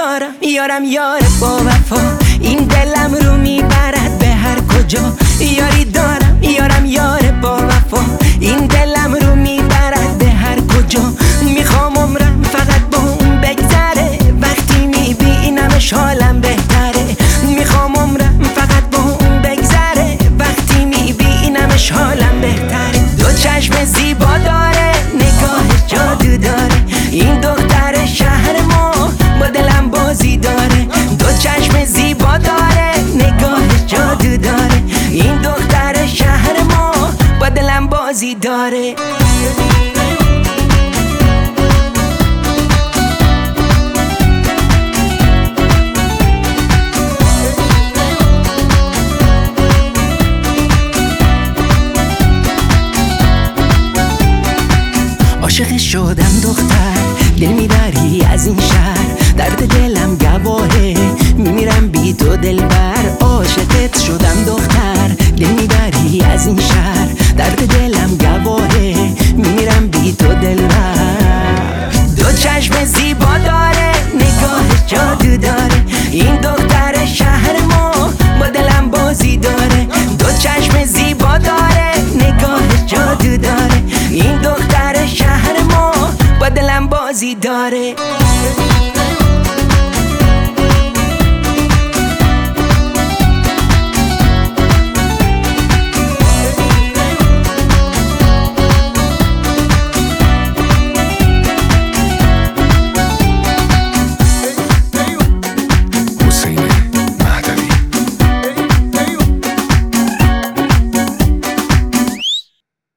دارم یارم یار با وفا، این دلم رو میبرد به هر کجا. یاری دارم یارم یار با وفا، این دلم رو میبرد به هر کجا. میخوام عمرم فقط با اون بگذره، وقتی میبینمش حالم بهتره. میخوام عمرم فقط با اون بگذره، وقتی میبینمش حالم بهتره. دو چشم زیبا داره، نگاه جادو داره، این دختر شهر ما با دلم بازی داره. دو چشم زیبا داره، نگاه جادو داره، این دختر شهر ما با دلم بازی داره. عاشق شدم دختر، دل میبری از این شهر، درد دلم گواهه، میمیرم بی تو دلبر. عاشقت شدم دختر، دل میبری از این شهر، درد دلم